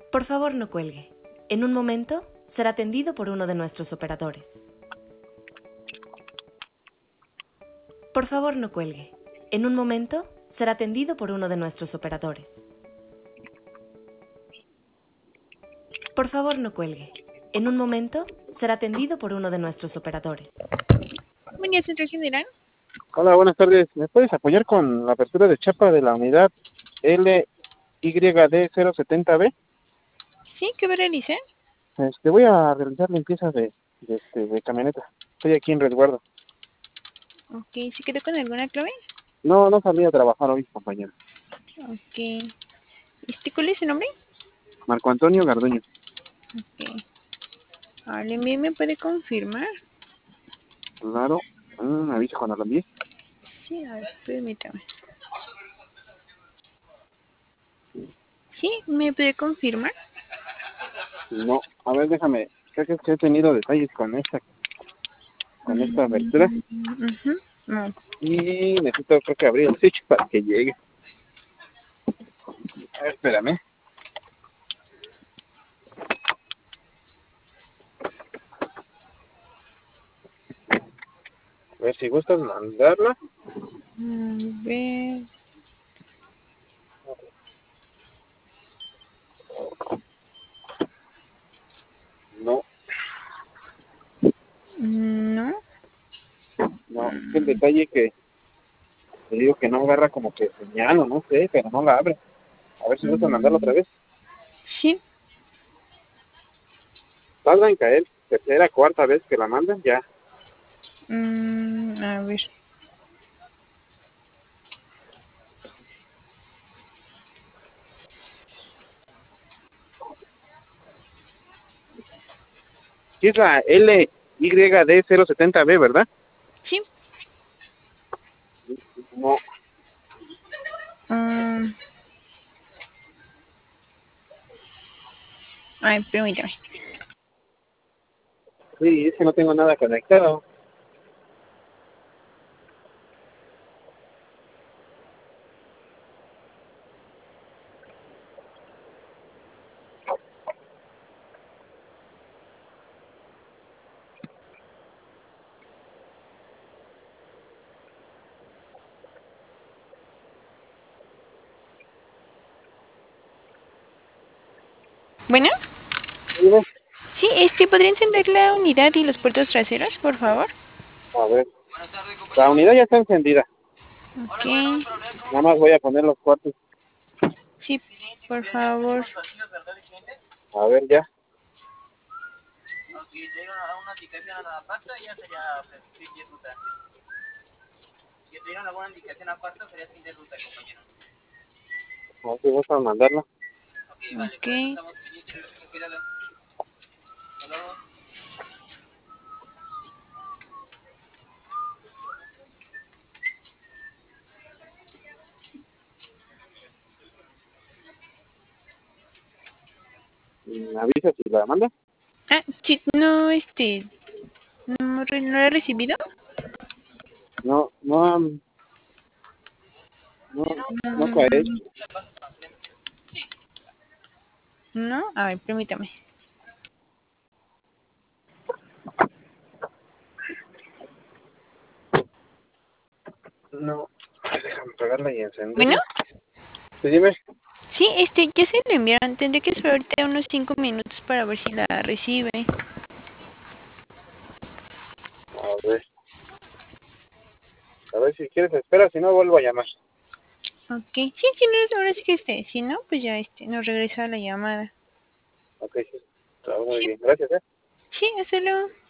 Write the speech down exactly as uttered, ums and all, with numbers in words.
Por favor, no cuelgue. En un momento será atendido por uno de nuestros operadores. Por favor, no cuelgue. En un momento será atendido por uno de nuestros operadores. Por favor, no cuelgue. En un momento será atendido por uno de nuestros operadores. Buen día, Centro General. Hola, buenas tardes. ¿Me puedes apoyar con la apertura de chapa de la unidad L Y D cero setenta B? Sí, ¿qué va a realizar? Este, voy a realizar limpieza de, de, este, de camioneta. Estoy aquí en resguardo. Ok, ¿se quedó con alguna clave? No, no salí a trabajar hoy, compañero. Ok. ¿Este cuál es su nombre? Marco Antonio Garduño. Ok. Ahora, ¿me me puede confirmar? Claro. Mm, me avisa cuando lo envíe. Sí, a ver, permítame. Sí, ¿me puede confirmar? No, a ver, déjame. Creo que es que he tenido detalles con esta, con esta apertura. Uh-huh. No. Y necesito, creo que abrir el switch para que llegue. A ver, espérame. A ver si gustas mandarla. A ver. No, No. no, es el detalle que te digo que no agarra como que señal o no sé, pero no la abre. A ver si gustas mandarla otra vez. Sí. Tarda en caer tercera, cuarta vez que la mandan, ya. Mm, a ver. Sí es la L Y D cero setenta B, ¿verdad? Sí. No, Um, ay, permítame. sí, es que no tengo nada conectado. Bueno. Dime. Sí, este, ¿podría encender la unidad y los puertos traseros, por favor? A ver, la unidad ya está encendida. Ok. Nada más voy a poner los cuartos. Sí, por favor. A ver, ya. A ver si gustan mandarla. Ok. ¿Me avisa si la manda? Ah, sí, no, este, no, re- no lo he recibido. No, no, han- no, no cae. Mm, no, a ver, permítame. No, déjame pegarla y Bueno, encenderla. Sí, dime. sí, este, ya se lo enviaron. Tendré que esperar ahorita unos cinco minutos para ver si la recibe. A ver. A ver si quieres espera, si no vuelvo a llamar. Ok, sí, sí, no, ahora sí que este, si no, pues ya este, nos regresa la llamada. Ok, sí. Está muy Sí, bien. Gracias, eh. sí, hasta luego.